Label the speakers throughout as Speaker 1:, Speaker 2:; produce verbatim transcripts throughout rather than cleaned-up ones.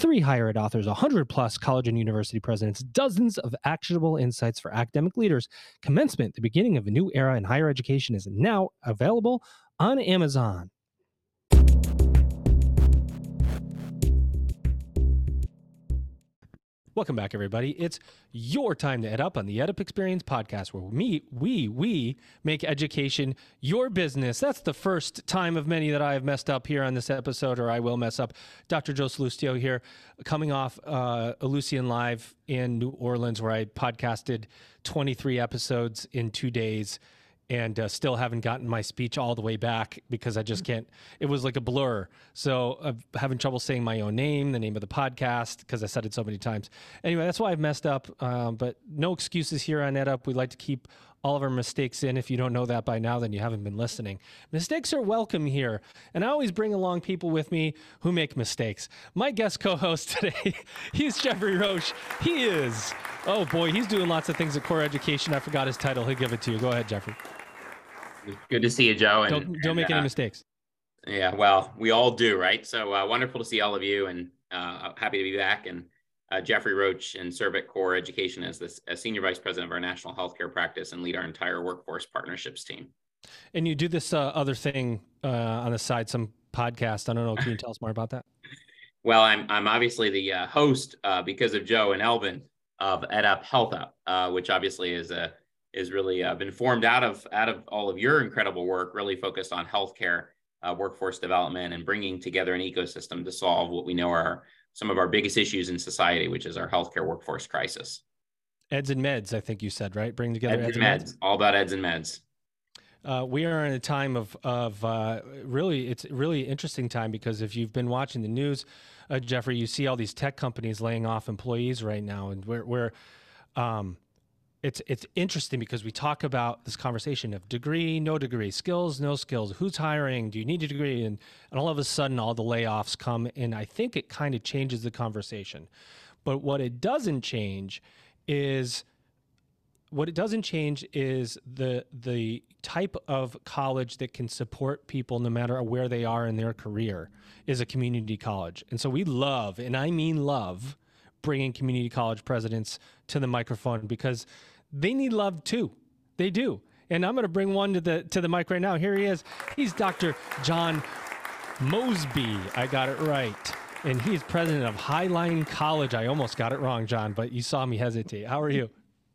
Speaker 1: three higher ed authors, one hundred plus college and university presidents, dozens of actionable insights for academic leaders. Commencement, the beginning of a new era in higher education, is now available on Amazon. Welcome back, everybody. It's your time to Ed Up on the Ed Up Experience podcast, where we, we, we make education your business. That's the first time of many that I have messed up here on this episode, or I will mess up. Doctor Joe Sallustio here, coming off uh, Ellucian Live in New Orleans, where I podcasted twenty-three episodes in two days. And uh, still haven't gotten my speech all the way back because I just can't. It was like a blur. So I'm having trouble saying my own name, the name of the podcast, because I said it so many times. Anyway, that's why I've messed up. Um, but no excuses here on Ed Up. We like to keep all of our mistakes in. If you don't know that by now, then you haven't been listening. Mistakes are welcome here. And I always bring along people with me who make mistakes. My guest co-host today, he's Jeffrey Roche. He is, oh boy, he's doing lots of things at Core Education. I forgot his title. He'll give it to you. Go ahead, Jeffrey.
Speaker 2: Good to see you, Joe. And,
Speaker 1: don't don't
Speaker 2: and,
Speaker 1: make
Speaker 2: uh,
Speaker 1: any mistakes.
Speaker 2: Yeah, well, we all do, right? So uh, wonderful to see all of you, and uh, happy to be back. And uh, Jeffrey Roche, and serve at Core Education as the as Senior Vice President of our National Healthcare Practice, and lead our entire workforce partnerships team.
Speaker 1: And you do this uh, other thing uh, on the side, some podcast. I don't know. Can you tell us more about that?
Speaker 2: Well, I'm I'm obviously the uh, host uh, because of Joe and Elvin of Ed Up Health Up, uh, which obviously is a is really uh, been formed out of out of all of your incredible work, really focused on healthcare, uh, workforce development, and bringing together an ecosystem to solve what we know are some of our biggest issues in society, which is our healthcare workforce crisis.
Speaker 1: Eds and Meds, I think you said, right? Bring together
Speaker 2: Eds,
Speaker 1: Eds
Speaker 2: and
Speaker 1: and
Speaker 2: Meds.
Speaker 1: Meds.
Speaker 2: All about Eds and Meds.
Speaker 1: Uh, we are in a time of of uh, really, it's a really interesting time, because if you've been watching the news, uh, Jeffrey, you see all these tech companies laying off employees right now, and we're we're um, It's it's interesting because we talk about this conversation of degree, no degree, skills, no skills, who's hiring, do you need a degree? And, and all of a sudden, all the layoffs come, and I think it kind of changes the conversation. But what it doesn't change is, what it doesn't change is the the type of college that can support people no matter where they are in their career is a community college. And so we love, and I mean love, bringing community college presidents to the microphone, because they need love too. They do. And I'm going to bring one to the to the mic right now. Here he is. He's Doctor John Mosby. I got it right. And he is president of Highline College. I almost got it wrong, John, but you saw me hesitate. How are you?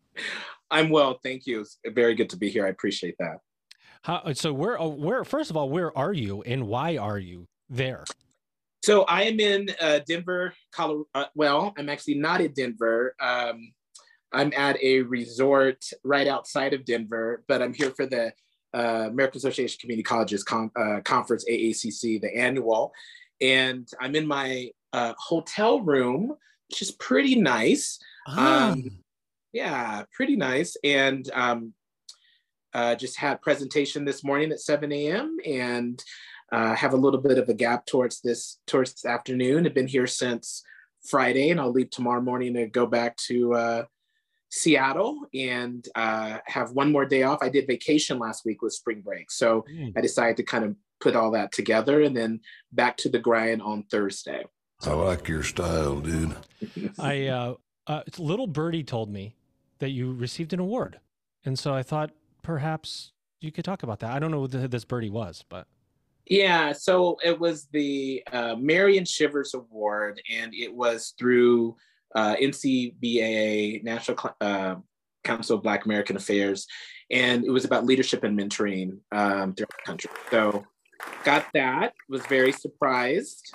Speaker 3: I'm well, thank you. It's very good to be here. I appreciate that.
Speaker 1: How, so where, where, first of all, where are you and why are you there?
Speaker 3: So I am in uh, Denver, Colorado. Uh, well, I'm actually not in Denver. Um, I'm at a resort right outside of Denver, but I'm here for the uh, American Association of Community Colleges con- uh, Conference, A A C C, the annual. And I'm in my uh, hotel room, which is pretty nice.
Speaker 1: Ah.
Speaker 3: Um, yeah, pretty nice. And um, uh, just had presentation this morning at seven a.m. and uh, have a little bit of a gap towards this towards this afternoon. I've been here since Friday, and I'll leave tomorrow morning to go back to uh, Seattle and uh, have one more day off. I did vacation last week with spring break, so mm. I decided to kind of put all that together, and then back to the grind on Thursday.
Speaker 4: I like your style, dude.
Speaker 1: I uh, uh, little birdie told me that you received an award, and so I thought perhaps you could talk about that. I don't know who this birdie was, but
Speaker 3: yeah, so it was the uh, Marion Shivers Award, and it was through uh, N C B A A, National uh, Council of Black American Affairs, and it was about leadership and mentoring um, throughout the country. So got that, was very surprised,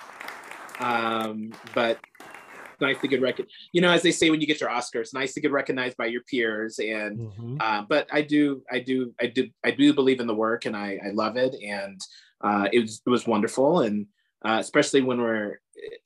Speaker 3: um, but nice to get recognized. You know, as they say when you get your Oscars, nice to get recognized by your peers. And mm-hmm. uh, but I do, I do, I do, I do believe in the work, and I, I love it, and uh, it was it was wonderful, and uh, especially when we're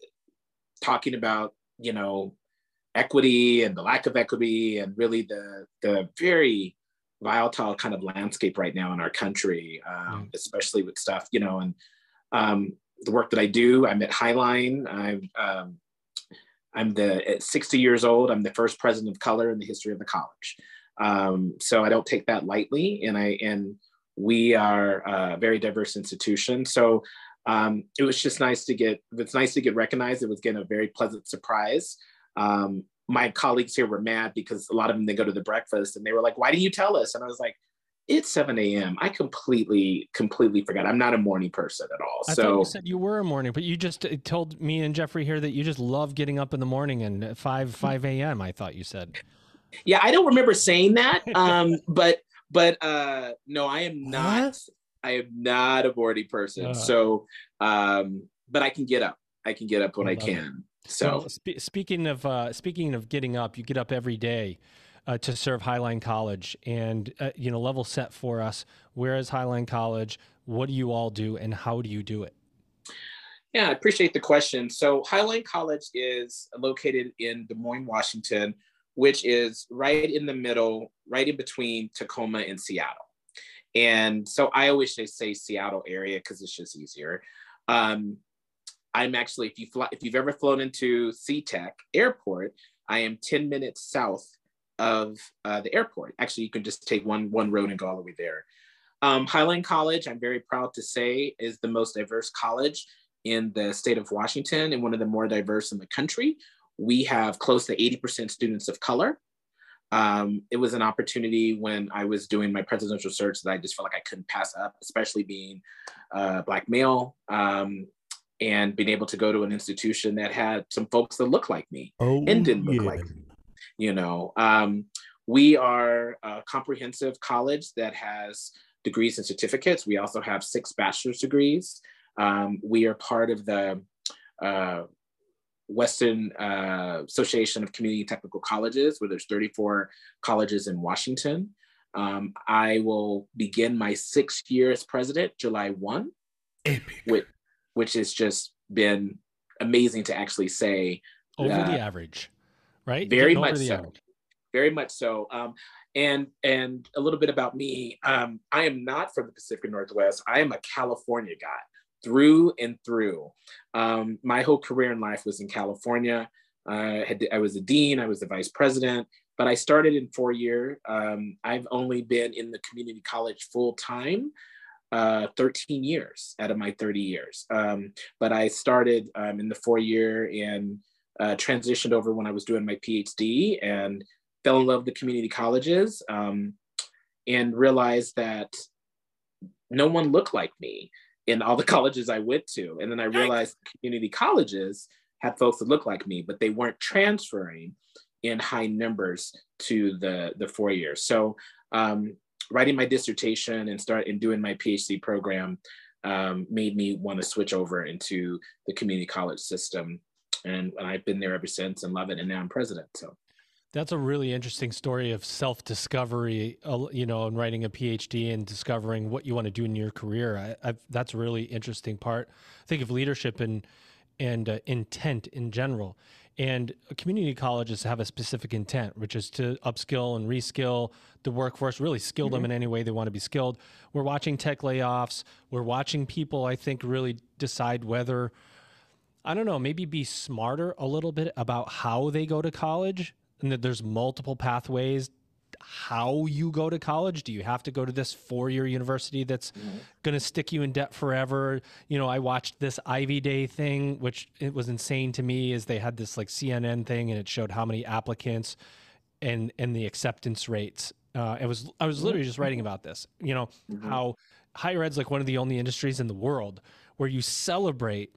Speaker 3: talking about, you know, equity and the lack of equity, and really the the very volatile kind of landscape right now in our country, um, mm. especially with stuff, you know, and um, the work that I do. I'm at Highline. I'm um, I'm the at sixty years old. I'm the first president of color in the history of the college. Um, so I don't take that lightly, and I and we are a very diverse institution. So um, it was just nice to get, it's nice to get recognized. It was getting a very pleasant surprise. Um, my colleagues here were mad because a lot of them, they go to the breakfast and they were like, why didn't you tell us? And I was like, it's seven a.m. I completely, completely forgot. I'm not a morning person at all.
Speaker 1: I
Speaker 3: so
Speaker 1: thought you said you were a morning, but you just told me and Jeffrey here that you just love getting up in the morning and five, five a.m. I thought you said.
Speaker 3: Yeah, I don't remember saying that. Um, but, but uh, no, I am not,
Speaker 1: What?
Speaker 3: I am not a morning person.
Speaker 1: Uh.
Speaker 3: So, um, but I can get up. I can get up when
Speaker 1: I
Speaker 3: I,
Speaker 1: love
Speaker 3: can. So
Speaker 1: Well, spe- speaking of uh, speaking of getting up, you get up every day uh, to serve Highline College, and uh, you know, level set for us. Where is Highline College? What do you all do, and how do you do it?
Speaker 3: yeah, I appreciate the question. So Highline College is located in Des Moines, Washington, which is right in the middle, right in between Tacoma and Seattle. And so I always just say Seattle area because it's just easier. Um, I'm actually, if you fly, if you've ever flown into SeaTac Airport, I am ten minutes south of uh, the airport. Actually, you can just take one one road and go all the way there. Um, Highline College, I'm very proud to say, is the most diverse college in the state of Washington and one of the more diverse in the country. We have close to eighty percent students of color. Um, it was an opportunity when I was doing my presidential search that I just felt like I couldn't pass up, especially being uh, Black male. Um, and being able to go to an institution that had some folks that look like me oh, and didn't look yeah. like me. You know, um, we are a comprehensive college that has degrees and certificates. We also have six bachelor's degrees. Um, we are part of the uh, Western uh, Association of Community Technical Colleges, where there's thirty-four colleges in Washington. Um, I will begin my sixth year as president, July first. Epic. With, which has just been amazing to actually say.
Speaker 1: Over uh, the average, right?
Speaker 3: Very much so. Average. Very much so. Um, and and a little bit about me. Um, I am not from the Pacific Northwest. I am a California guy through and through. Um, my whole career in life was in California. Uh, had, I was a dean. I was the vice president. But I started in four year. Um, I've only been in the community college full time Uh, thirteen years out of my thirty years. Um, but I started um, in the four year and uh, transitioned over when I was doing my PhD and fell in love with the community colleges um, and realized that no one looked like me in all the colleges I went to. And then I realized community colleges had folks that looked like me, but they weren't transferring in high numbers to the, the four years. So um, writing my dissertation and start and doing my PhD program um, made me want to switch over into the community college system. And, and I've been there ever since and love it. And now I'm president. So
Speaker 1: that's a really interesting story of self-discovery, you know, and writing a PhD and discovering what you want to do in your career. I, I've, that's a really interesting part. Think of leadership and, and uh, intent in general. And community colleges have a specific intent, which is to upskill and reskill the workforce, really skill mm-hmm. them in any way they want to be skilled. We're watching tech layoffs. We're watching people, I think, really decide whether, I don't know, maybe be smarter a little bit about how they go to college, and that there's multiple pathways how you go to college. Do you have to go to this four-year university that's mm-hmm. going to stick you in debt forever? You know, I watched this Ivy Day thing, which it was insane to me, is they had this like C N N thing and it showed how many applicants and, and the acceptance rates. Uh, it was, I was literally just writing about this, you know, mm-hmm. how higher ed's like one of the only industries in the world where you celebrate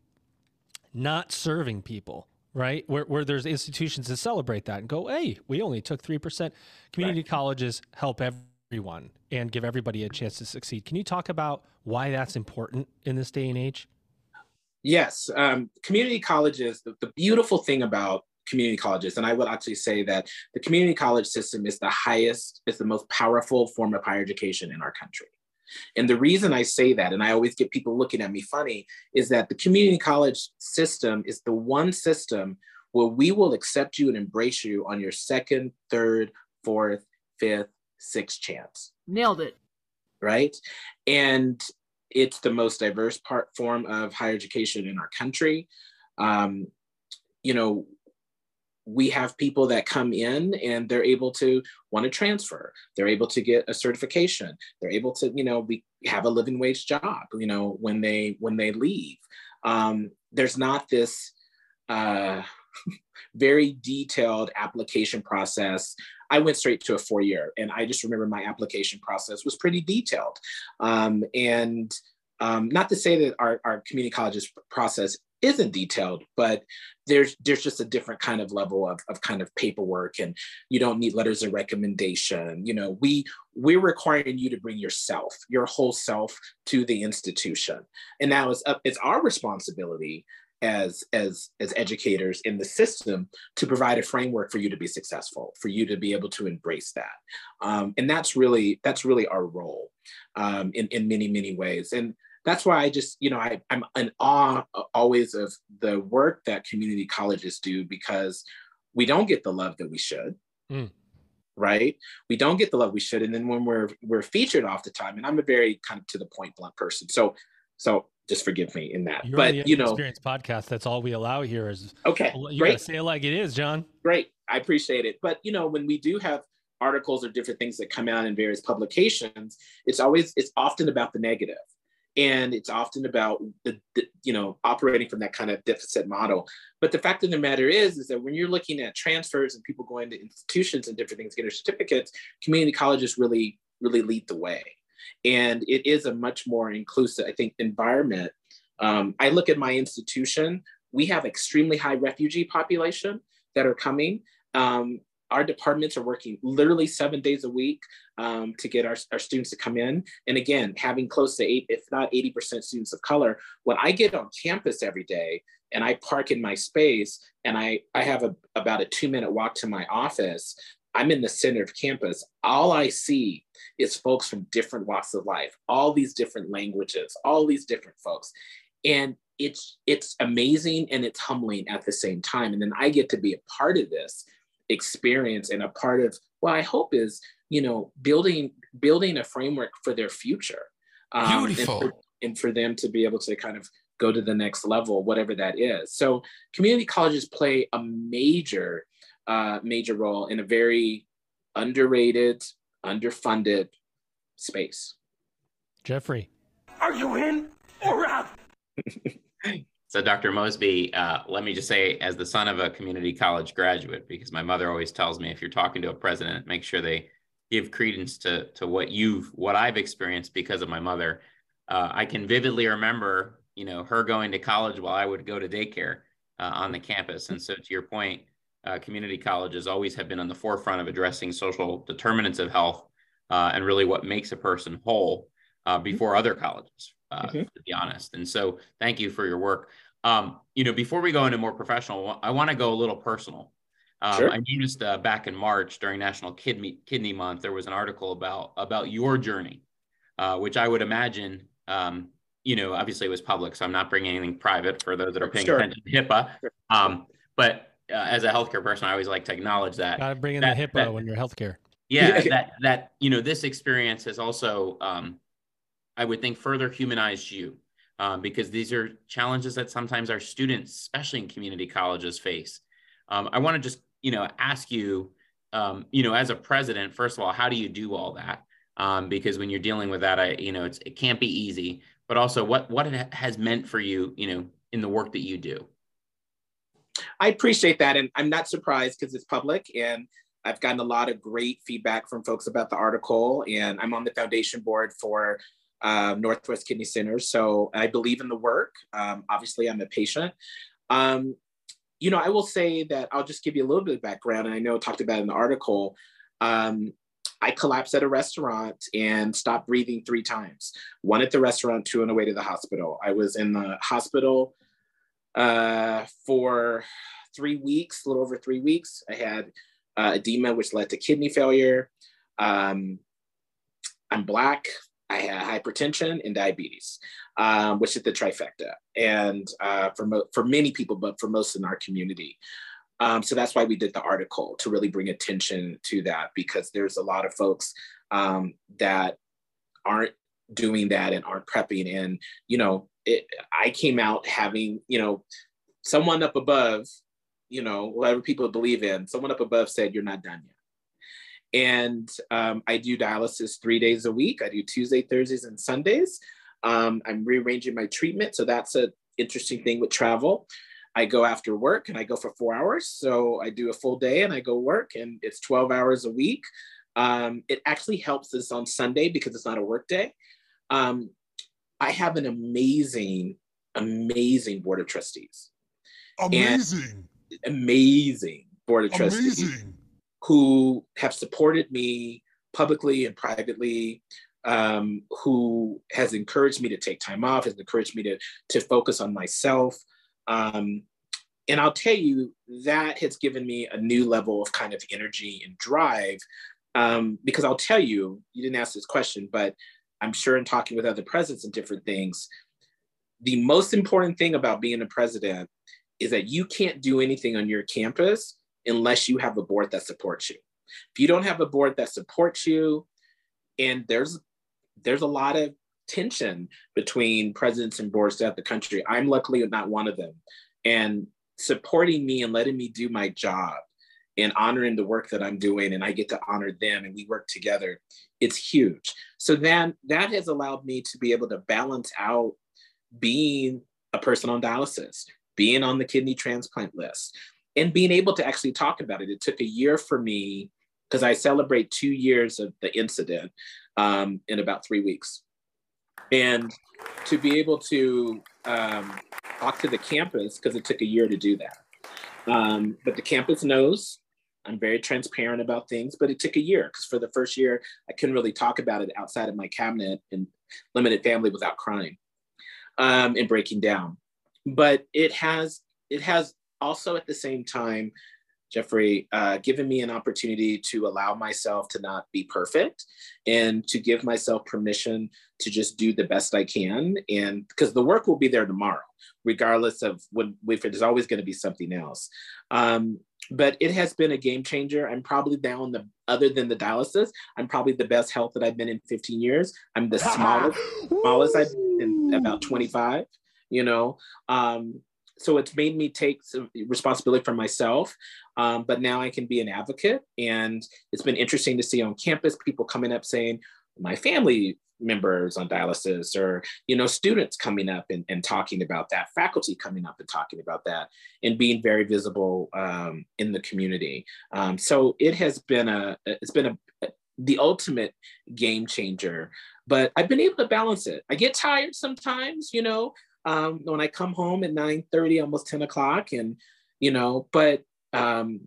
Speaker 1: not serving people. Right? Where where there's institutions that celebrate that and go, hey, we only took three percent. Community right. colleges help everyone and give everybody a chance to succeed. Can you talk about why that's important in this day and age?
Speaker 3: Yes. Um, community colleges, the, the beautiful thing about community colleges, and I would actually say that the community college system is the highest, is the most powerful form of higher education in our country. And the reason I say that, and I always get people looking at me funny, is that the community college system is the one system where we will accept you and embrace you on your second, third, fourth, fifth, sixth chance.
Speaker 5: Nailed it.
Speaker 3: Right? And it's the most diverse part form of higher education in our country. Um, you know, we have people that come in and they're able to want to transfer. They're able to get a certification. They're able to, you know, be, have a living wage job, you know, when they when they leave. Um, there's not this uh, very detailed application process. I went straight to a four-year, and I just remember my application process was pretty detailed. Um, and um, not to say that our, our community colleges process isn't detailed, but there's there's just a different kind of level of, of kind of paperwork, and you don't need letters of recommendation. You know, we we're requiring you to bring yourself, your whole self, to the institution, and now it's up, it's our responsibility as as as educators in the system to provide a framework for you to be successful, for you to be able to embrace that, um, and that's really that's really our role um, in in many many ways. And that's why I just, you know, I, I'm in awe always of the work that community colleges do, because we don't get the love that we should, mm. right? We don't get the love we should. And then when we're we're featured off the time, and I'm a very kind of to the point blunt person. So, so just forgive me in that.
Speaker 1: You're
Speaker 3: but,
Speaker 1: the
Speaker 3: you know,
Speaker 1: Experience podcast. That's all we allow here is,
Speaker 3: okay,
Speaker 1: you
Speaker 3: great.
Speaker 1: gotta say it like it is, John.
Speaker 3: Great. I appreciate it. But, you know, when we do have articles or different things that come out in various publications, it's always, it's often about the negative. And it's often about the, the, you know, operating from that kind of deficit model. But the fact of the matter is, is that when you're looking at transfers and people going to institutions and different things, getting certificates, community colleges really, really lead the way. And it is a much more inclusive, I think, environment. Um, I look at my institution, we have extremely high refugee population that are coming. Um, Our departments are working literally seven days a week um, to get our, our students to come in. And again, having close to eight, if not eighty percent students of color, when I get on campus every day and I park in my space and I, I have a, about a two minute walk to my office, I'm in the center of campus. All I see is folks from different walks of life, all these different languages, all these different folks. And it's, it's amazing and it's humbling at the same time. And then I get to be a part of this experience and a part of what I hope is, you know, building building a framework for their future. Um,
Speaker 5: Beautiful.
Speaker 3: And for, and for them to be able to kind of go to the next level, whatever that is. So community colleges play a major, uh, major role in a very underrated, underfunded space.
Speaker 1: Jeffrey.
Speaker 5: Are you in or out?
Speaker 2: So Doctor Mosby, uh, let me just say, as the son of a community college graduate, because my mother always tells me, if you're talking to a president, make sure they give credence to, to what you've, what I've experienced because of my mother. Uh, I can vividly remember, you know, her going to college while I would go to daycare uh, on the campus. And so to your point, uh, community colleges always have been on the forefront of addressing social determinants of health uh, and really what makes a person whole uh, before other colleges. Uh, mm-hmm. To be honest. And so thank you for your work. Um, you know, before we go into more professional, I want to go a little personal. Um, sure. I noticed uh, back in March during National Kidney, Kidney Month, there was an article about, about your journey, uh, which I would imagine, um, you know, obviously it was public, so I'm not bringing anything private for those that are paying sure. attention to HIPAA. Um, but uh, as a healthcare person, I always like to acknowledge that.
Speaker 1: Got to bring in
Speaker 2: that,
Speaker 1: the HIPAA
Speaker 2: that,
Speaker 1: when you're healthcare.
Speaker 2: Yeah, that, that, you know, this experience has also, um, I would think, further humanized you um, because these are challenges that sometimes our students, especially in community colleges, face. Um, I want to just, you know, ask you, um, you know, as a president, first of all, how do you do all that? Um, because when you're dealing with that, I, you know, it's, it can't be easy, but also what, what it has meant for you, you know, in the work that you do.
Speaker 3: I appreciate that. And I'm not surprised because it's public, and I've gotten a lot of great feedback from folks about the article, and I'm on the foundation board for Uh, Northwest Kidney Center. So I believe in the work. Um, obviously, I'm a patient. Um, you know, I will say that I'll just give you a little bit of background, and I know I talked about it in the article. Um, I collapsed at a restaurant and stopped breathing three times. One at the restaurant, two on the way to the hospital. I was in the hospital uh, for three weeks, a little over three weeks. I had uh, edema, which led to kidney failure. Um, I'm Black. I had hypertension and diabetes, um, which is the trifecta. And uh, for, mo- for many people, but for most in our community. Um, so that's why we did the article, to really bring attention to that, because there's a lot of folks um, that aren't doing that and aren't prepping. And, you know, it, I came out having, you know, someone up above, you know, whatever people believe in, someone up above said, you're not done yet. And um, I do dialysis three days a week. I do Tuesday, Thursdays, and Sundays. Um, I'm rearranging my treatment. So that's an interesting thing with travel. I go after work and I go for four hours. So I do a full day and I go work, and it's twelve hours a week. Um, it actually helps us on Sunday because it's not a work day. Um, I have an amazing, amazing board of trustees.
Speaker 6: Amazing.
Speaker 3: And amazing board of trustees.
Speaker 6: Amazing.
Speaker 3: Who have supported me publicly and privately, um, who has encouraged me to take time off, has encouraged me to, to focus on myself. Um, and I'll tell you, that has given me a new level of kind of energy and drive, um, because I'll tell you, you didn't ask this question, but I'm sure in talking with other presidents and different things, the most important thing about being a president is that you can't do anything on your campus unless you have a board that supports you. If you don't have a board that supports you, and there's there's a lot of tension between presidents and boards throughout the country. I'm luckily not one of them. And supporting me and letting me do my job and honoring the work that I'm doing, and I get to honor them and we work together, it's huge. So then that has allowed me to be able to balance out being a person on dialysis, being on the kidney transplant list, and being able to actually talk about it. It took a year for me, because I celebrate two years of the incident um, in about three weeks. And to be able to um, talk to the campus, because it took a year to do that. Um, but the campus knows I'm very transparent about things, but it took a year, because for the first year, I couldn't really talk about it outside of my cabinet and limited family without crying um, and breaking down. But it has, it has also at the same time, Jeffrey, uh, given me an opportunity to allow myself to not be perfect and to give myself permission to just do the best I can. And because the work will be there tomorrow, regardless of when, if there's always going to be something else. Um, but it has been a game changer. I'm probably down the, other than the dialysis, I'm probably the best health that I've been in fifteen years. I'm the smallest, smallest I've been in about twenty-five, you know. Um, So it's made me take some responsibility for myself, um, but now I can be an advocate. And it's been interesting to see on campus, people coming up saying, my family members on dialysis, or, you know, students coming up and, and talking about that, faculty coming up and talking about that, and being very visible um, in the community. Um, so it has been a, it's been a, the ultimate game changer, but I've been able to balance it. I get tired sometimes, you know, Um, when I come home at nine thirty, almost ten o'clock, and, you know, but um,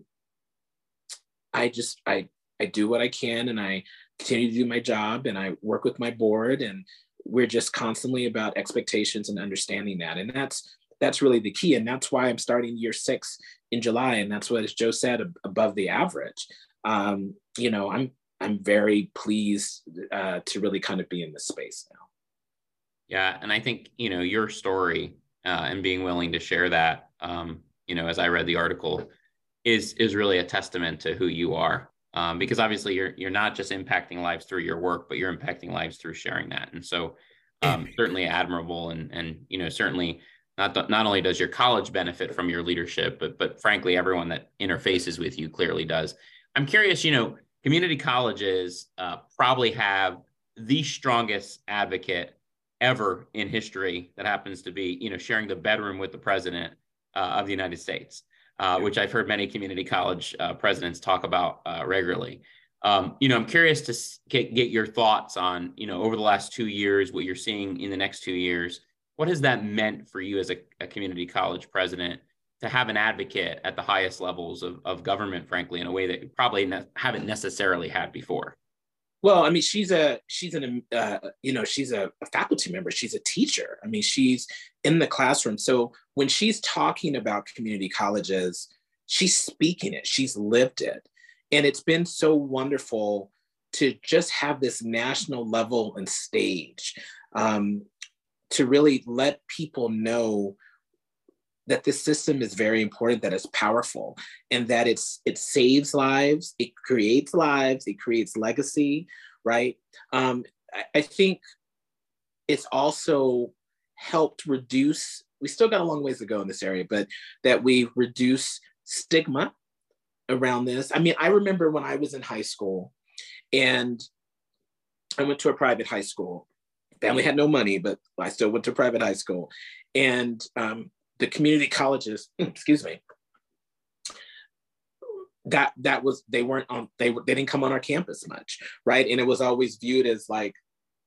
Speaker 3: I just, I, I do what I can, and I continue to do my job, and I work with my board, and we're just constantly about expectations and understanding that. And that's, that's really the key. And that's why I'm starting year six in July. And that's what, as Joe said, above the average. Um, you know, I'm, I'm very pleased uh, to really kind of be in this space now.
Speaker 2: Yeah. And I think, you know, your story uh, and being willing to share that, um, you know, as I read the article, is is really a testament to who you are. Um, because obviously you're you're not just impacting lives through your work, but you're impacting lives through sharing that. And so um, certainly admirable. And, and, you know, certainly not, th- not only does your college benefit from your leadership, but, but frankly, everyone that interfaces with you clearly does. I'm curious, you know, community colleges uh, probably have the strongest advocate ever in history that happens to be, you know, sharing the bedroom with the president uh, of the United States, uh, which I've heard many community college uh, presidents talk about uh, regularly. Um, you know, I'm curious to get, get your thoughts on, you know, over the last two years, what you're seeing in the next two years. What has that meant for you as a, a community college president to have an advocate at the highest levels of, of government, frankly, in a way that you probably ne- haven't necessarily had before?
Speaker 3: Well, I mean, she's a, she's an, uh, you know, she's a, a faculty member. She's a teacher. I mean, she's in the classroom. So when she's talking about community colleges, she's speaking it, she's lived it. And it's been so wonderful to just have this national level and stage um, to really let people know that this system is very important, that it's powerful, and that it's it saves lives, it creates lives, it creates legacy, right? Um, I, I think it's also helped reduce, we still got a long ways to go in this area, but that we reduce stigma around this. I mean, I remember when I was in high school and I went to a private high school. Family had no money, but I still went to private high school. And um, the community colleges, excuse me, that that was, they weren't on, they, they didn't come on our campus much, right? And it was always viewed as like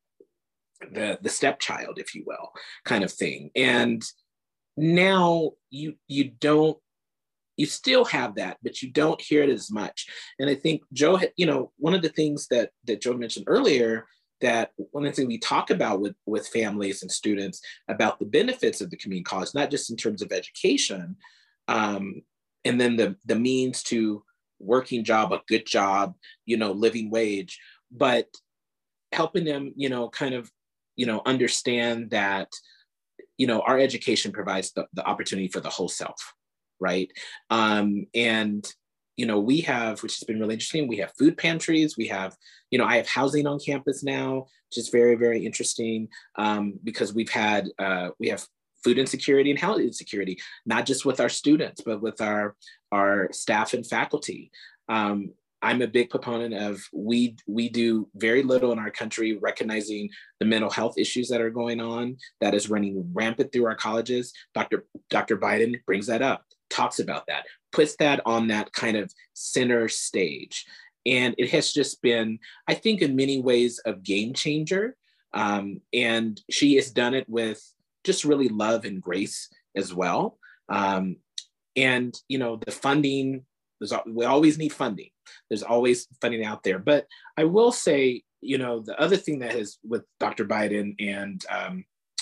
Speaker 3: the, the stepchild, if you will, kind of thing. And now you you don't, you still have that, but you don't hear it as much. And I think Joe, you know, one of the things that that Joe mentioned earlier, that one of the things we talk about with, with families and students about the benefits of the community college, not just in terms of education, um, and then the, the means to working job, a good job, you know, living wage, but helping them, you know, kind of, you know, understand that, you know, our education provides the, the opportunity for the whole self, right? Um, and, you know, we have, which has been really interesting, we have food pantries, we have, you know, I have housing on campus now, which is very, very interesting, um, because we've had, uh, we have food insecurity and health insecurity, not just with our students, but with our, our staff and faculty. Um, I'm a big proponent of, we, we do very little in our country recognizing the mental health issues that are going on, that is running rampant through our colleges. Doctor Doctor Biden brings that up, talks about that, puts that on that kind of center stage. And it has just been, I think in many ways, a game changer. Um, and she has done it with just really love and grace as well. Um, and, you know, the funding, there's, we always need funding. There's always funding out there. But I will say, you know, the other thing that has with Doctor Biden and um,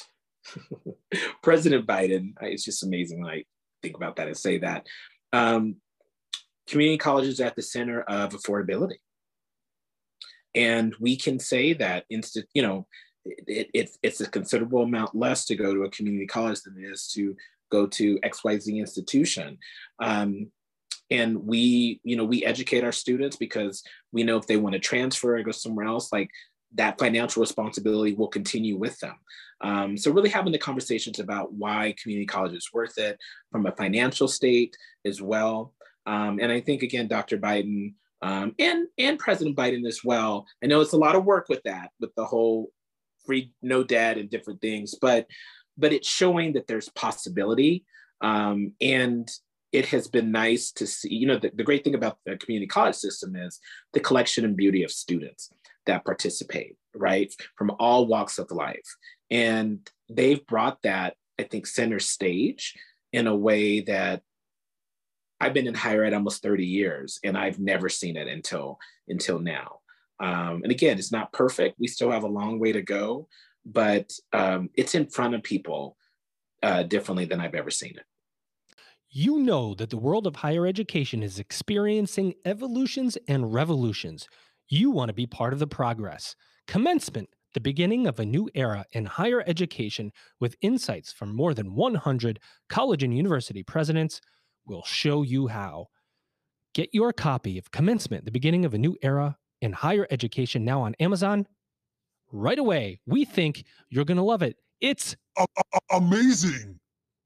Speaker 3: President Biden, it's just amazing when I think about that and say that. Um, community colleges are at the center of affordability. And we can say that, inst- you know, it, it, it's a considerable amount less to go to a community college than it is to go to X Y Z institution. Um, and we, you know, we educate our students because we know if they want to transfer or go somewhere else, like that financial responsibility will continue with them. Um, so really having the conversations about why community college is worth it from a financial state as well. Um, and I think, again, Doctor Biden um, and, and President Biden as well, I know it's a lot of work with that, with the whole free, no debt and different things, but, but it's showing that there's possibility. Um, and it has been nice to see, you know, the, the great thing about the community college system is the collection and beauty of students that participate, right? From all walks of life. And they've brought that, I think, center stage in a way that I've been in higher ed almost thirty years, and I've never seen it until, until now. Um, and again, it's not perfect. We still have a long way to go, but um, it's in front of people uh, differently than I've ever seen it.
Speaker 1: You know that the world of higher education is experiencing evolutions and revolutions. You want to be part of the progress. Commencement, the beginning of a new era in higher education with insights from more than one hundred college and university presidents, will show you how. Get your copy of Commencement, the beginning of a new era in higher education now on Amazon right away. We think you're going to love it. It's
Speaker 6: A- a- amazing.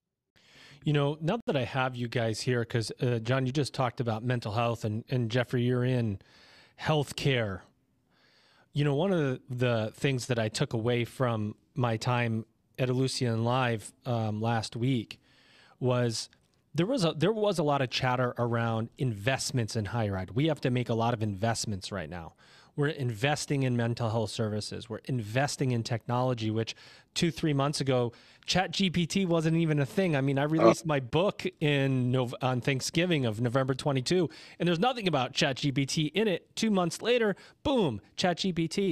Speaker 1: You know, now that I have you guys here, because uh, John, you just talked about mental health, and, and Jeffrey, you're in healthcare. You know, one of the, the things that I took away from my time at Ellucian Live um, last week was there was a there was a lot of chatter around investments in higher ed. We have to make a lot of investments right now. We're investing in mental health services. We're investing in technology, which two, three months ago, ChatGPT wasn't even a thing. I mean, I released my book in Nov- on Thanksgiving of November twenty-second, and there's nothing about ChatGPT in it. Two months later, boom, ChatGPT.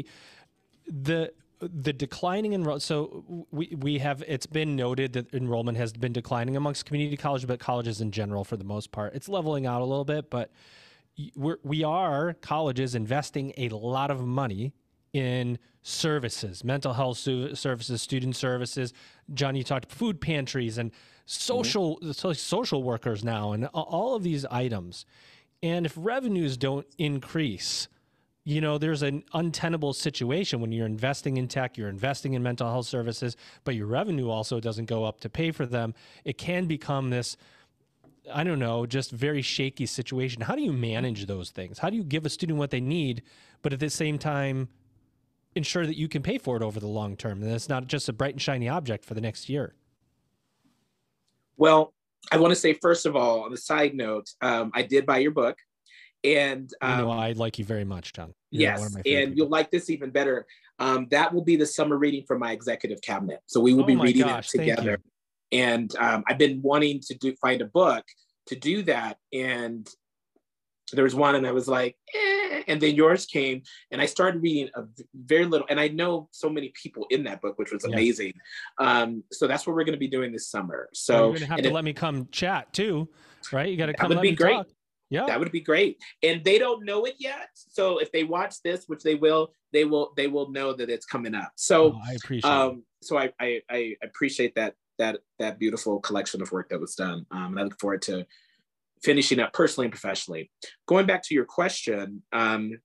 Speaker 1: The the declining enrollment. So we we have it's been noted that enrollment has been declining amongst community colleges, but colleges in general, for the most part, it's leveling out a little bit, but. We're, we are, colleges, investing a lot of money in services, mental health su- services, student services. John, you talked food pantries and social mm-hmm. so social workers now, and all of these items. And if revenues don't increase, you know, there's an untenable situation when you're investing in tech, you're investing in mental health services, but your revenue also doesn't go up to pay for them. It can become this I don't know, just very shaky situation. How do you manage those things? How do you give a student what they need, but at the same time ensure that you can pay for it over the long term, and it's not just a bright and shiny object for the next year?
Speaker 3: Well, I want to say, first of all, on the side note, um, I did buy your book. And um,
Speaker 1: you know, I like you very much, John. You're
Speaker 3: yes,
Speaker 1: one of my
Speaker 3: and
Speaker 1: people.
Speaker 3: you'll like this even better. Um, that will be the summer reading for my executive cabinet. So we will
Speaker 1: Oh
Speaker 3: be
Speaker 1: my
Speaker 3: reading
Speaker 1: gosh,
Speaker 3: it together. And um, I've been wanting to do find a book to do that. And there was one, and I was like, eh. And then yours came, and I started reading a very little. And I know so many people in that book, which was amazing. Yes. Um, so that's what we're going to be doing this summer. So
Speaker 1: well, you're going to have to
Speaker 3: it,
Speaker 1: let me come chat too, right? You got to come.
Speaker 3: That would
Speaker 1: let
Speaker 3: be
Speaker 1: me
Speaker 3: great.
Speaker 1: Talk. Yeah,
Speaker 3: that would be great. And they don't know it yet. So if they watch this, which they will, they will, they will know that it's coming up. So
Speaker 1: oh, I appreciate
Speaker 3: um,
Speaker 1: it.
Speaker 3: So I, I, I appreciate that, that, that beautiful collection of work that was done. Um, and I look forward to finishing up personally and professionally. Going back to your question, um,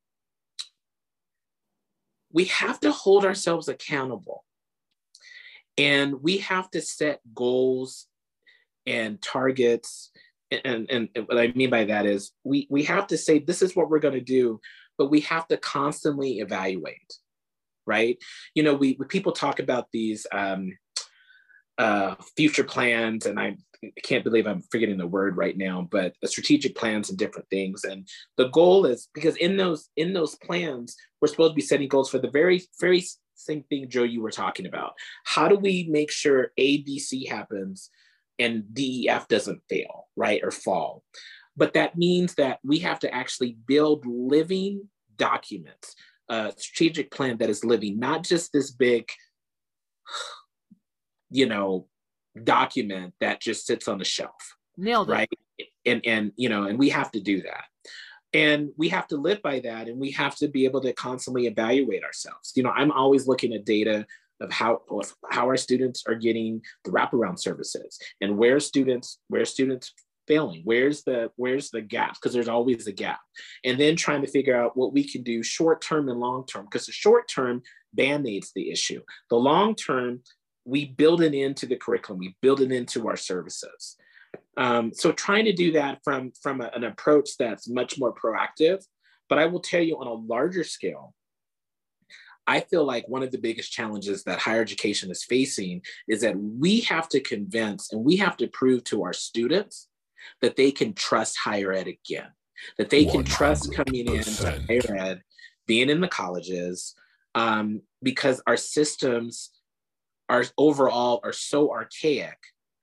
Speaker 3: we have to hold ourselves accountable, and we have to set goals and targets. And, and, and what I mean by that is we, we have to say, this is what we're going to do, but we have to constantly evaluate, right? You know, we, we people talk about these um, uh, future plans, and I can't believe I'm forgetting the word right now, but strategic plans and different things. And the goal is, because in those, in those plans, we're supposed to be setting goals for the very, very same thing, Joe, you were talking about. How do we make sure A, B, C happens and D E F doesn't fail, right, or fall? But that means that we have to actually build living documents, a strategic plan that is living, not just this big, you know, document that just sits on the shelf.
Speaker 7: Nailed it.
Speaker 3: Right? And, and, you know, and we have to do that. And we have to live by that. And we have to be able to constantly evaluate ourselves. You know, I'm always looking at data of how, of how our students are getting the wraparound services, and where students, where students failing, where's the, where's the gap? Because there's always a gap. And then trying to figure out what we can do short-term and long-term, because the short-term band-aids the issue. The long-term, we build it into the curriculum, we build it into our services. Um, so trying to do that from, from a, an approach that's much more proactive. But I will tell you, on a larger scale, I feel like one of the biggest challenges that higher education is facing is that we have to convince and we have to prove to our students that they can trust higher ed again, that they can trust coming in to higher ed, being in the colleges, um, because our systems are overall are so archaic.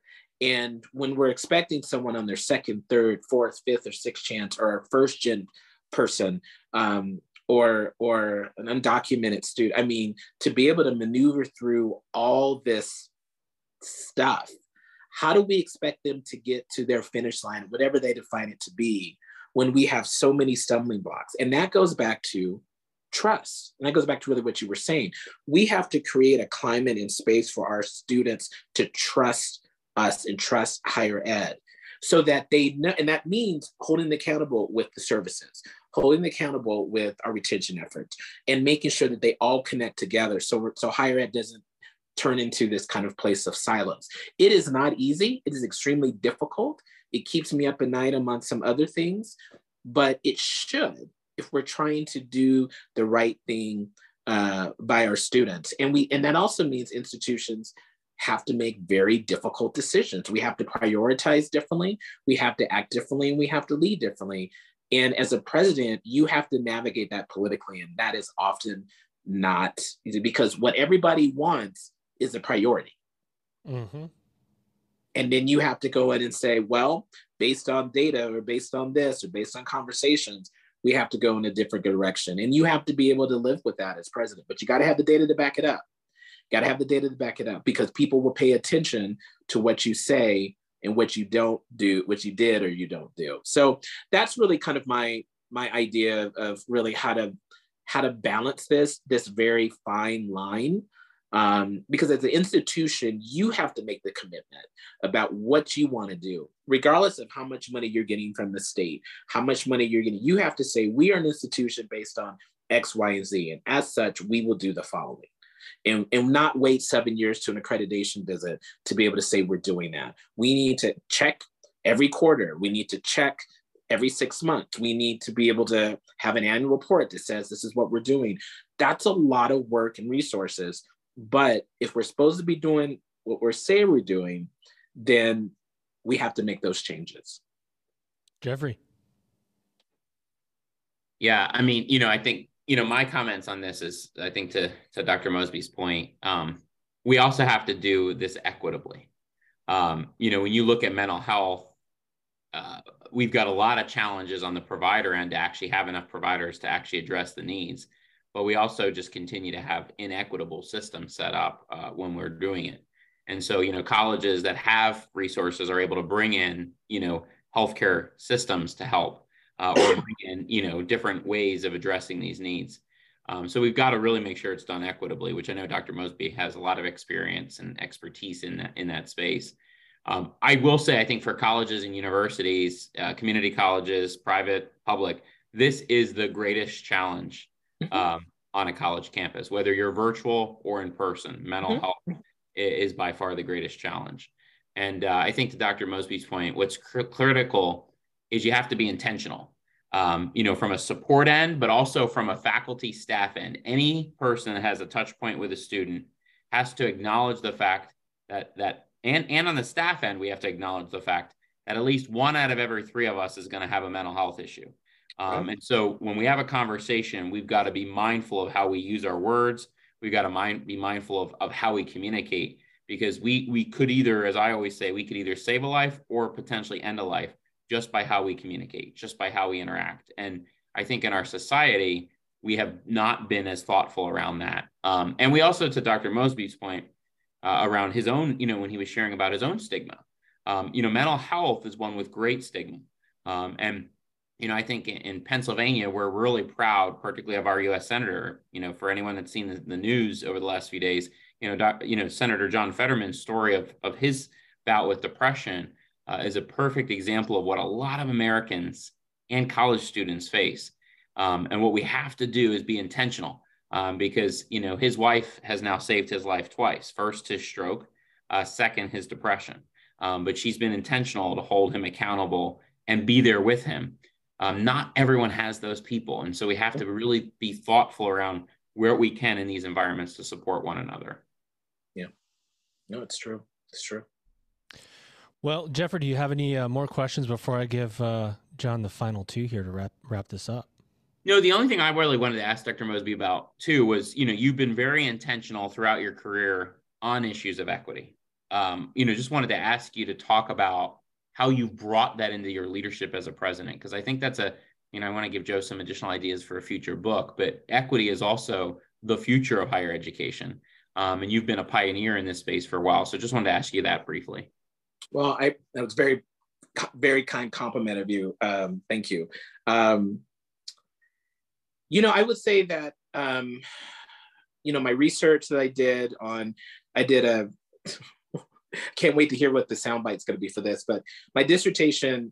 Speaker 3: And when we're expecting someone on their second, third, fourth, fifth, or sixth chance, or a first gen person, um, or or an undocumented student, I mean, to be able to maneuver through all this stuff, how do we expect them to get to their finish line, whatever they define it to be, when we have so many stumbling blocks? And that goes back to trust. And that goes back to really what you were saying. We have to create a climate and space for our students to trust us and trust higher ed, so that they know, and that means holding them accountable with the services, holding them accountable with our retention efforts, and making sure that they all connect together. So, so higher ed doesn't turn into this kind of place of silence. It is not easy. It is extremely difficult. It keeps me up at night among some other things, but it should, if we're trying to do the right thing uh, by our students. And we, and that also means institutions have to make very difficult decisions. We have to prioritize differently, we have to act differently, and we have to lead differently. And as a president, you have to navigate that politically, and that is often not easy, because what everybody wants is a priority.
Speaker 1: Mm-hmm.
Speaker 3: And then you have to go in and say, well, based on data, or based on this, or based on conversations, we have to go in a different direction. And you have to be able to live with that as president, but you got to have the data to back it up. Got to have the data to back it up, because people will pay attention to what you say and what you don't do, what you did or you don't do. So that's really kind of my my idea of really how to how to balance this this very fine line. Um, because as an institution, you have to make the commitment about what you want to do, regardless of how much money you're getting from the state, how much money you're getting. You have to say, we are an institution based on X, Y, and Z. And as such, we will do the following. And, and not wait seven years to an accreditation visit to be able to say we're doing that. We need to check every quarter. We need to check every six months. We need to be able to have an annual report that says this is what we're doing. That's a lot of work and resources. But if we're supposed to be doing what we're saying we're doing, then we have to make those changes.
Speaker 1: Jeffrey.
Speaker 2: Yeah, I mean, you know, I think, you know, my comments on this is, I think to, to Doctor Mosby's point, um, we also have to do this equitably. Um, you know, when you look at mental health, uh, we've got a lot of challenges on the provider end to actually have enough providers to actually address the needs. But we also just continue to have inequitable systems set up uh, when we're doing it. And so, you know, colleges that have resources are able to bring in, you know, healthcare systems to help uh, or bring in, you know, different ways of addressing these needs. Um, so we've got to really make sure it's done equitably, which I know Doctor Mosby has a lot of experience and expertise in that, in that space. Um, I will say, I think for colleges and universities, uh, community colleges, private, public, this is the greatest challenge um, on a college campus, whether you're virtual or in person. Mental mm-hmm. health is by far the greatest challenge. And uh, I think to Doctor Mosby's point, what's cr- critical is you have to be intentional, um, you know, from a support end, but also from a faculty staff end. Any person that has a touch point with a student has to acknowledge the fact that, that and, and on the staff end, we have to acknowledge the fact that at least one out of every three of us is going to have a mental health issue. Um, right. And so when we have a conversation, we've got to be mindful of how we use our words. We've got to mind, be mindful of, of how we communicate, because we, we could either, as I always say, we could either save a life or potentially end a life just by how we communicate, just by how we interact. And I think in our society, we have not been as thoughtful around that. Um, and we also, to Doctor Mosby's point, uh, around his own, you know, when he was sharing about his own stigma, um, you know, mental health is one with great stigma. Um, and, you know, I think in, in Pennsylvania, we're really proud, particularly of our U S Senator. You know, for anyone that's seen the, the news over the last few days, you know, doc, you know, Senator John Fetterman's story of, of his bout with depression uh, is a perfect example of what a lot of Americans and college students face. Um, and what we have to do is be intentional um, because, you know, his wife has now saved his life twice. First, his stroke, uh, second, his depression. Um, but she's been intentional to hold him accountable and be there with him. Um, not everyone has those people. And so we have to really be thoughtful around where we can in these environments to support one another.
Speaker 3: Yeah, no, it's true. It's true.
Speaker 1: Well, Jeffrey, do you have any uh, more questions before I give uh, John the final two here to wrap wrap this up?
Speaker 2: You know, the only thing I really wanted to ask Doctor Mosby about too was, you know, you've been very intentional throughout your career on issues of equity. Um, you know, just wanted to ask you to talk about how you brought that into your leadership as a president, because I think that's a, you know, I want to give Joe some additional ideas for a future book, but equity is also the future of higher education. Um, and you've been a pioneer in this space for a while. So just wanted to ask you that briefly.
Speaker 3: Well, I, that was very, very kind compliment of you. Um, thank you. Um, you know, I would say that, um, you know, my research that I did on, I did a, can't wait to hear what the soundbite's going to be for this, but my dissertation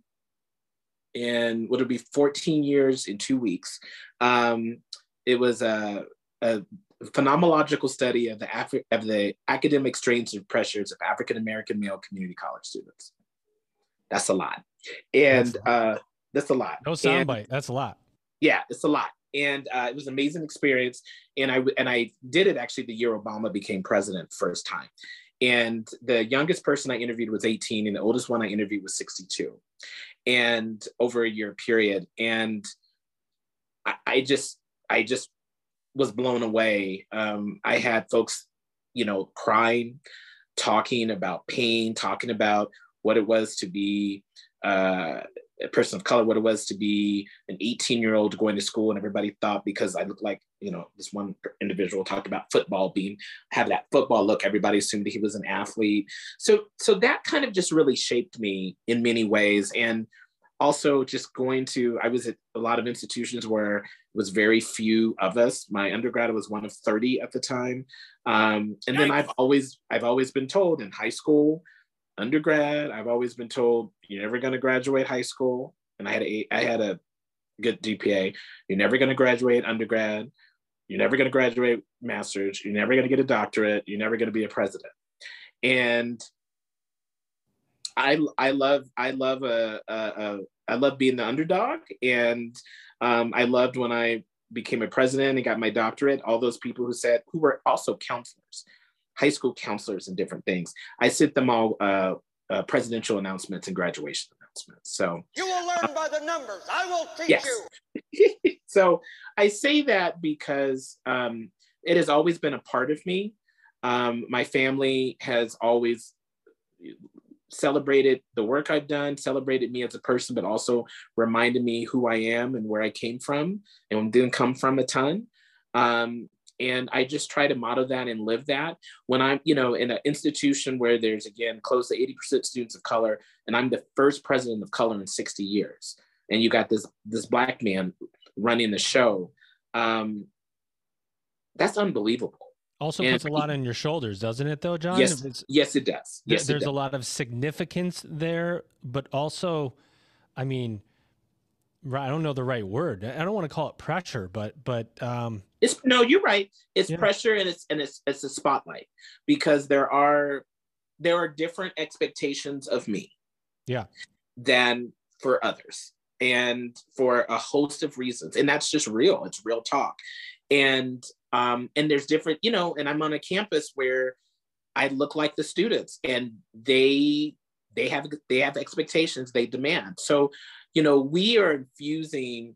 Speaker 3: in, would it be fourteen years in two weeks? Um, it was a, a phenomenological study of the, Afri- of the academic strains and pressures of African-American male community college students. That's a lot. And that's a lot. Uh, that's a lot.
Speaker 1: No soundbite, that's a lot.
Speaker 3: Yeah, it's a lot. And uh, it was an amazing experience. And I, and I did it actually the year Obama became president first time. And the youngest person I interviewed was eighteen, and the oldest one I interviewed was sixty-two, and over a year period. And I, I just, I just was blown away. Um, I had folks, you know, crying, talking about pain, talking about what it was to be uh, a person of color, what it was to be an eighteen-year-old going to school, and everybody thought because I looked like, you know, this one individual talked about football being, have that football look, everybody assumed that he was an athlete. So, so that kind of just really shaped me in many ways. And also just going to, I was at a lot of institutions where it was very few of us. My undergrad was one of thirty at the time. Um, and then I've always, I've always been told in high school, undergrad, I've always been told, you're never going to graduate high school. And I had a, I had a good G P A. You're never going to graduate undergrad. You're never going to graduate master's. You're never going to get a doctorate. You're never going to be a president. And I I love I love a, a, a I love being the underdog, and um, I loved when I became a president and got my doctorate. All those people who said who were also counselors, high school counselors, and different things. I sent them all uh, uh, presidential announcements and graduation announcements. So
Speaker 7: you will learn by the numbers. I will teach
Speaker 3: yes.
Speaker 7: you.
Speaker 3: So I say that because um, it has always been a part of me. Um, my family has always celebrated the work I've done, celebrated me as a person, but also reminded me who I am and where I came from, and didn't come from a ton. Um, and I just try to model that and live that when I'm, you know, in an institution where there's, again, close to eighty percent students of color, and I'm the first president of color in sixty years. And you got this, this Black man running the show. Um, that's unbelievable.
Speaker 1: Also
Speaker 3: and
Speaker 1: puts a lot on your shoulders, doesn't it, though, John?
Speaker 3: Yes, it's, yes, it does. Yes,
Speaker 1: there's
Speaker 3: it does.
Speaker 1: a lot of significance there, but also, I mean, I don't know the right word. I don't want to call it pressure, but but um,
Speaker 3: it's no, you're right. It's
Speaker 1: yeah.
Speaker 3: pressure, and it's and it's it's a spotlight, because there are there are different expectations of me,
Speaker 1: yeah,
Speaker 3: than for others, and for a host of reasons, and that's just real. It's real talk, and. Um, and there's different, you know, and I'm on a campus where I look like the students, and they they have they have expectations, they demand. So, you know, we are infusing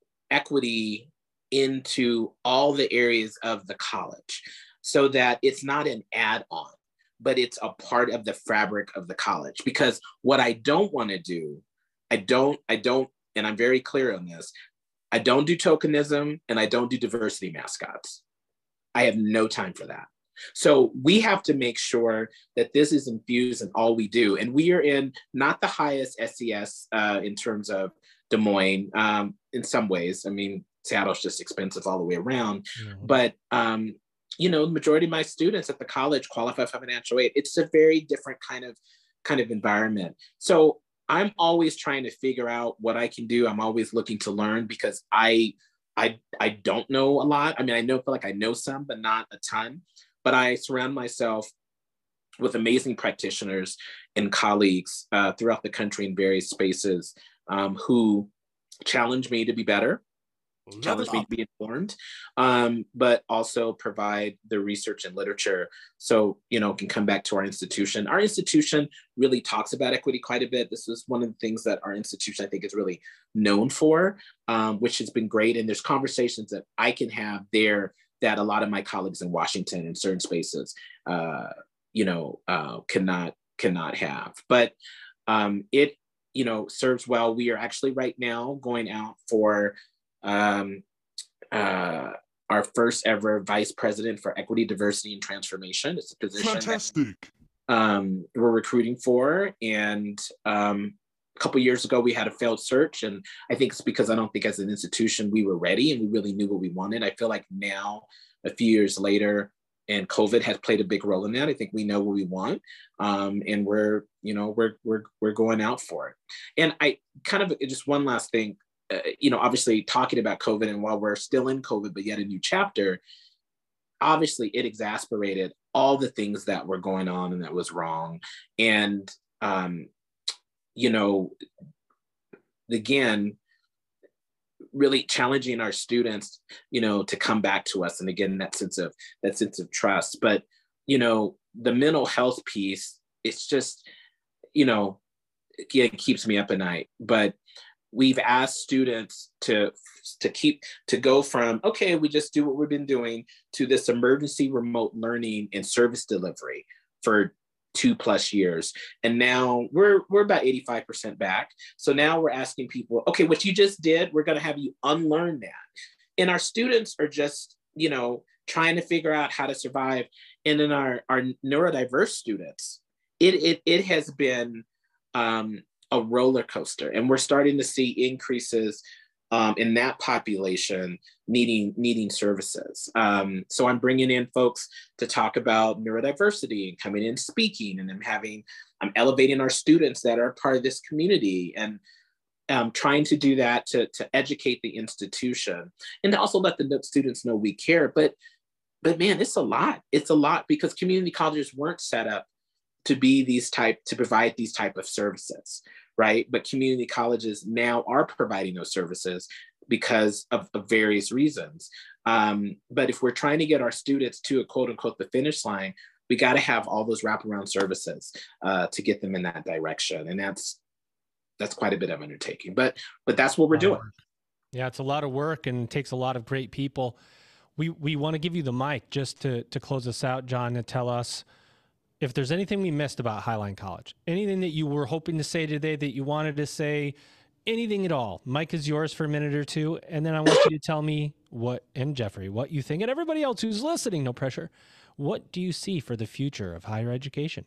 Speaker 3: equity into all the areas of the college, so that it's not an add-on, but it's a part of the fabric of the college. Because what I don't want to do, I don't, I don't, and I'm very clear on this, I don't do tokenism, and I don't do diversity mascots. I have no time for that. So we have to make sure that this is infused in all we do. And we are in not the highest S E S uh, in terms of Des Moines, um, in some ways. I mean, Seattle's just expensive all the way around. Mm-hmm. But, um, you know, the majority of my students at the college qualify for financial aid. It's a very different kind of, kind of environment. So I'm always trying to figure out what I can do. I'm always looking to learn, because I, I, I don't know a lot. I mean, I know, feel like I know some, but not a ton. But I surround myself with amazing practitioners and colleagues uh, throughout the country in various spaces um, who challenge me to be better, challenge me to be informed, um, but also provide the research and literature. So, you know, can come back to our institution. Our institution really talks about equity quite a bit. This is one of the things that our institution, I think, is really known for, um, which has been great. And there's conversations that I can have there that a lot of my colleagues in Washington in certain spaces, uh, you know, uh, cannot cannot have. But um, it, you know, serves well. We are actually right now going out for um, uh, our first ever vice president for equity, diversity, and transformation. It's a position
Speaker 6: Fantastic.
Speaker 3: that um, we're recruiting for. And um, a couple of years ago, we had a failed search. And I think it's because I don't think as an institution, we were ready and we really knew what we wanted. I feel like now, a few years later, and COVID has played a big role in that. I think we know what we want, um, and we're, you know, we're we're we're going out for it. And I kind of just one last thing, uh, you know, obviously talking about COVID, and while we're still in COVID, but yet a new chapter, obviously it exasperated all the things that were going on and that was wrong. And um, you know, again, really challenging our students, you know, to come back to us. And again, that sense of that sense of trust. But, you know, the mental health piece, it's just, you know, again, it keeps me up at night. But we've asked students to to keep to go from, okay, we just do what we've been doing, to this emergency remote learning and service delivery for two plus years. And now we're we're about eighty-five percent back. So now we're asking people, okay, what you just did, we're going to have you unlearn that. And our students are just, you know, trying to figure out how to survive. And then our, our neurodiverse students, it, it, it has been um, a roller coaster. And we're starting to see increases um, in that population needing needing services. Um, so I'm bringing in folks to talk about neurodiversity and coming in speaking, and I'm having, I'm elevating our students that are part of this community, and um, trying to do that to, to educate the institution and to also let the students know we care. But, but man, it's a lot. It's a lot because community colleges weren't set up to be these type, to provide these type of services, right? But community colleges now are providing those services because of, of various reasons. Um, but if we're trying to get our students to a quote unquote the finish line, we got to have all those wraparound services uh, to get them in that direction. And that's, that's quite a bit of undertaking, but, but that's what we're doing.
Speaker 1: Yeah, it's a lot of work and takes a lot of great people. We we want to give you the mic just to, to close us out, John, and tell us if there's anything we missed about Highline College, anything that you were hoping to say today that you wanted to say, anything at all. Mike is yours for a minute or two, and then I want you to tell me what, and Jeffrey, what you think, and everybody else who's listening, no pressure. What do you see for the future of higher education?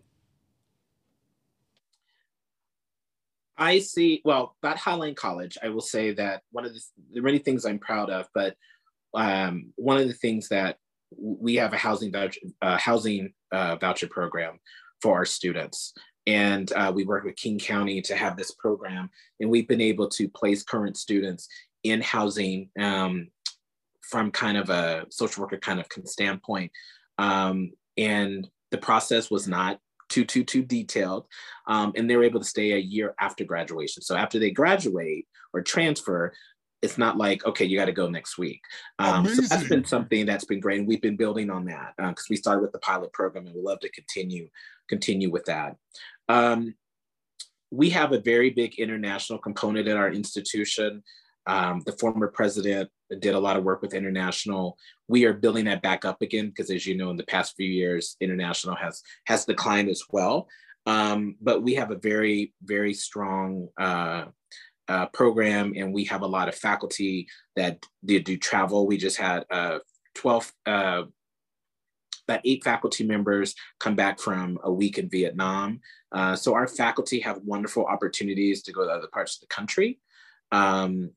Speaker 3: I see, well, about Highline College, I will say that one of the, there are many things I'm proud of, but um, one of the things that we have a housing voucher, uh, housing uh, voucher program for our students. And uh, we work with King County to have this program. And we've been able to place current students in housing um, from kind of a social worker kind of standpoint. Um, and the process was not too, too, too detailed. Um, and they were able to stay a year after graduation. So after they graduate or transfer, it's not like, okay, you got to go next week. Um, so that's been something that's been great. And we've been building on that because uh, we started with the pilot program and we'd love to continue, continue with that. Um, we have a very big international component at our institution. Um, the former president did a lot of work with international. We are building that back up again because, as you know, in the past few years, international has has declined as well. Um, but we have a very, very strong uh, uh, program, and we have a lot of faculty that did do travel. We just had uh, twelve, uh, about eight faculty members come back from a week in Vietnam. Uh, so our faculty have wonderful opportunities to go to other parts of the country. Um,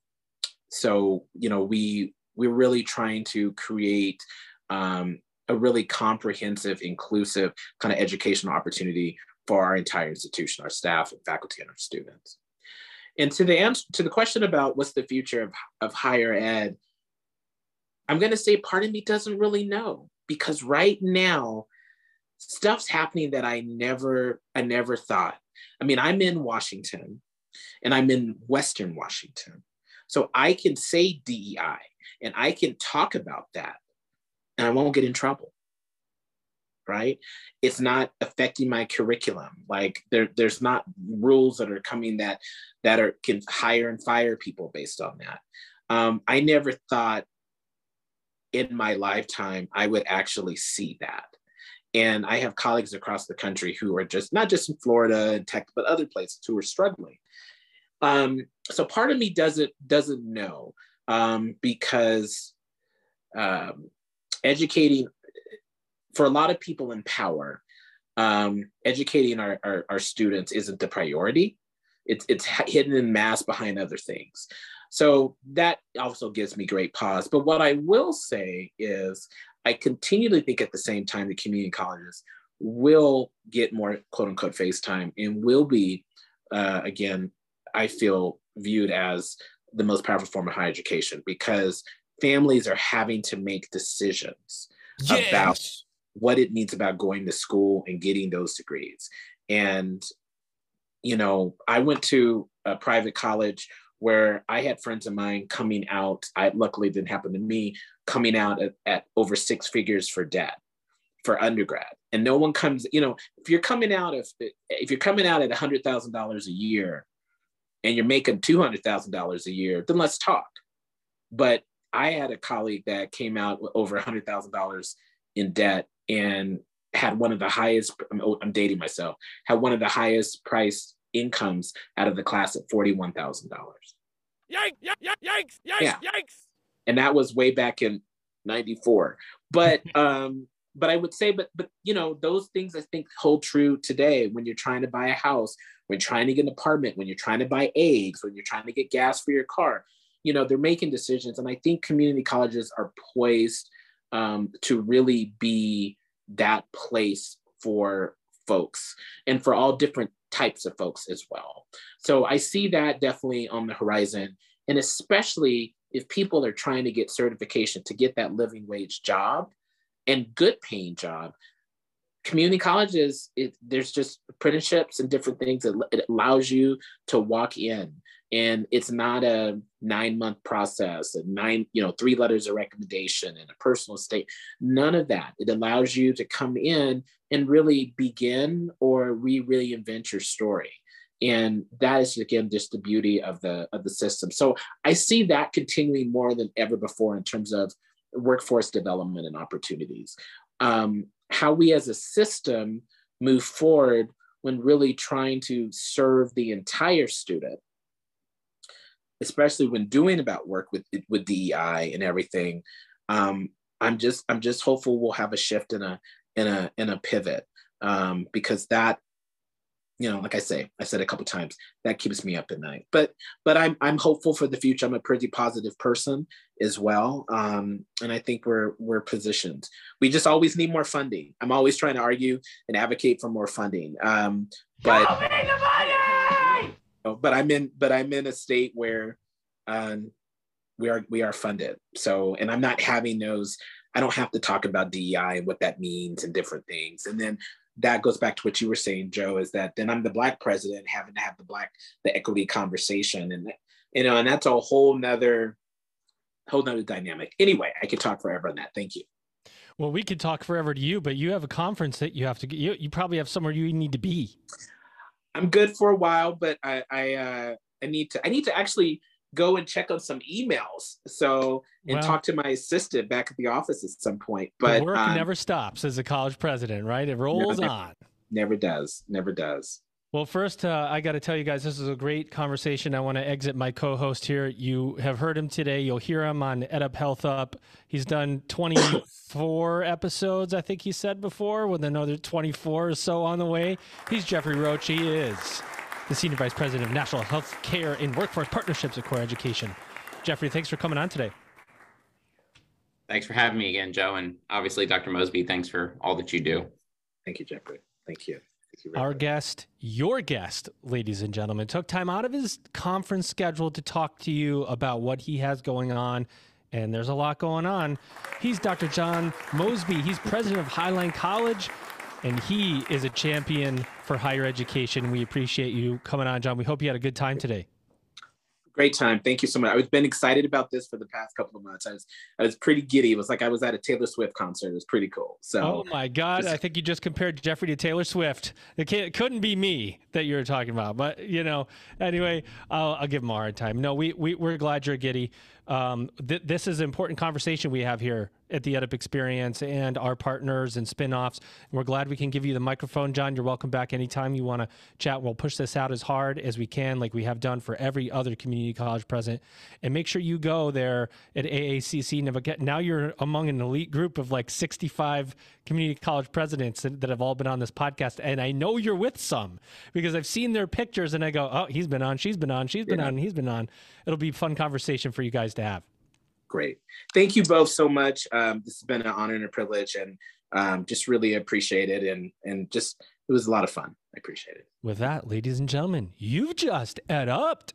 Speaker 3: so, you know, we, we're really trying to create um, a really comprehensive, inclusive kind of educational opportunity for our entire institution, our staff and faculty and our students. And to the answer to the question about what's the future of, of higher ed, I'm going to say part of me doesn't really know, because right now stuff's happening that I never, I never thought. I mean, I'm in Washington and I'm in Western Washington. So I can say D E I and I can talk about that and I won't get in trouble, right? It's not affecting my curriculum. Like there, there's not rules that are coming that, that are, can hire and fire people based on that. Um, I never thought in my lifetime I would actually see that. And I have colleagues across the country who are just, not just in Florida and Texas, but other places who are struggling. Um, so part of me doesn't, doesn't know um, because um, educating, for a lot of people in power, um, educating our, our, our students isn't the priority. It's, it's hidden in mass behind other things. So that also gives me great pause. But what I will say is I continually think at the same time the community colleges will get more quote unquote face time and will be, uh, again, I feel viewed as the most powerful form of higher education because families are having to make decisions yes. about what it means about going to school and getting those degrees. And, you know, I went to a private college where I had friends of mine coming out, I luckily didn't happen to me, coming out at, at over six figures for debt for undergrad. And no one comes, you know, if you're coming out of, if you're coming out at one hundred thousand dollars a year and you're making two hundred thousand dollars a year, then let's talk. But I had a colleague that came out with over one hundred thousand dollars in debt and had one of the highest, I'm, I'm dating myself, had one of the highest price incomes out of the class at forty-one thousand dollars.
Speaker 5: Yikes, yikes, yikes, yikes,
Speaker 3: yeah.
Speaker 5: yikes.
Speaker 3: And that was way back in ninety-four. But um, but I would say, but but you know, those things I think hold true today when you're trying to buy a house, when you're trying to get an apartment, when you're trying to buy eggs, when you're trying to get gas for your car. You know, they're making decisions. And I think community colleges are poised um, to really be that place for folks and for all different types of folks as well. So I see that definitely on the horizon. And especially if people are trying to get certification to get that living wage job and good paying job, community colleges, it, there's just apprenticeships and different things that it allows you to walk in, and it's not a nine month process and nine, you know, three letters of recommendation and a personal state. None of that. It allows you to come in and really begin or re reinvent your story. And that is, again, just the beauty of the of the system. So I see that continuing more than ever before in terms of workforce development and opportunities. Um, how we as a system move forward when really trying to serve the entire student, especially when doing about work with with D E I and everything. Um, I'm just I'm just hopeful we'll have a shift in a in a in a pivot, um, because that, you know, like I say, I said a couple of times, that keeps me up at night. But but I'm I'm hopeful for the future. I'm a pretty positive person as well, um, and I think we're we're positioned. We just always need more funding. I'm always trying to argue and advocate for more funding. Um, but but I'm in but I'm in a state where um, we are we are funded. So, and I'm not having those. I don't have to talk about D E I and what that means and different things. And then that goes back to what you were saying, Joe, is that then I'm the Black president having to have the Black, the equity conversation. And, you know, and that's a whole nother, whole nother dynamic. Anyway, I could talk forever on that. Thank you.
Speaker 1: Well, we could talk forever to you, but you have a conference that you have to get, you, you probably have somewhere you need to be.
Speaker 3: I'm good for a while, but I, I, uh, I need to, I need to actually go and check on some emails. So, and
Speaker 1: well,
Speaker 3: talk to my assistant back at the office at some point. But
Speaker 1: the work
Speaker 3: um,
Speaker 1: never stops as a college president, right? It rolls
Speaker 3: never,
Speaker 1: on.
Speaker 3: Never does. Never does.
Speaker 1: Well, first, uh, I got to tell you guys, this is a great conversation. I want to exit my co-host here. You have heard him today. You'll hear him on EdUp Health Up. He's done twenty-four episodes, I think he said before, with another twenty-four or so on the way. He's Jeffrey Roach. He is the Senior Vice President of National Health Care and Workforce Partnerships at Core Education. Jeffrey, thanks for coming on today.
Speaker 2: Thanks for having me again, Joe. And obviously, Doctor Mosby, thanks for all that you do.
Speaker 3: Thank you, Jeffrey. Thank you. Thank you
Speaker 1: Our
Speaker 3: much.
Speaker 1: guest, your guest, ladies and gentlemen, took time out of his conference schedule to talk to you about what he has going on. And there's a lot going on. He's Doctor John Mosby. He's president of Highline College, and he is a champion for higher education. We appreciate you coming on, John. We hope you had a good time today.
Speaker 3: Great time. Thank you so much. I've been excited about this for the past couple of months. I was, I was pretty giddy. It was like I was at a Taylor Swift concert. It was pretty cool. So,
Speaker 1: oh my God, just, I think you just compared Jeffrey to Taylor Swift. It, can't, it couldn't be me that you were talking about, but you know, anyway, I'll, I'll give him a hard time. No, we, we, we're glad you're giddy. Um, th- this is an important conversation we have here at the EdUp Experience and our partners and spinoffs. And we're glad we can give you the microphone, John. You're welcome back anytime you want to chat. We'll push this out as hard as we can, like we have done for every other community college president. And make sure you go there at A A C C. Now you're among an elite group of like sixty-five community college presidents that, that have all been on this podcast. And I know you're with some because I've seen their pictures and I go, oh, he's been on, she's been on, she's been yeah. on, he's been on. It'll be a fun conversation for you guys to have.
Speaker 3: Great. Thank you both so much. Um, this has been an honor and a privilege, and um, just really appreciate it. And, and just, it was a lot of fun. I appreciate it.
Speaker 1: With that, ladies and gentlemen, you've just EdUp'd.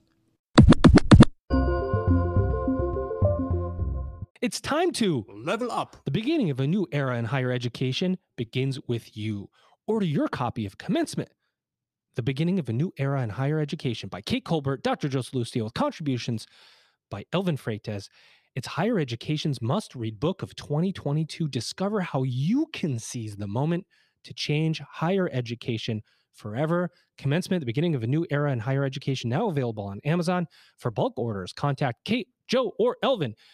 Speaker 1: It's time to
Speaker 5: level up.
Speaker 1: The beginning of a new era in higher education begins with you. Order your copy of Commencement, The Beginning of a New Era in Higher Education by Kate Colbert, Doctor Joe Salustio, with contributions by Elvin Freitas. It's higher education's must-read book of twenty twenty-two. Discover how you can seize the moment to change higher education forever. Commencement, The Beginning of a New Era in Higher Education, now available on Amazon. For bulk orders, contact Kate, Joe, or Elvin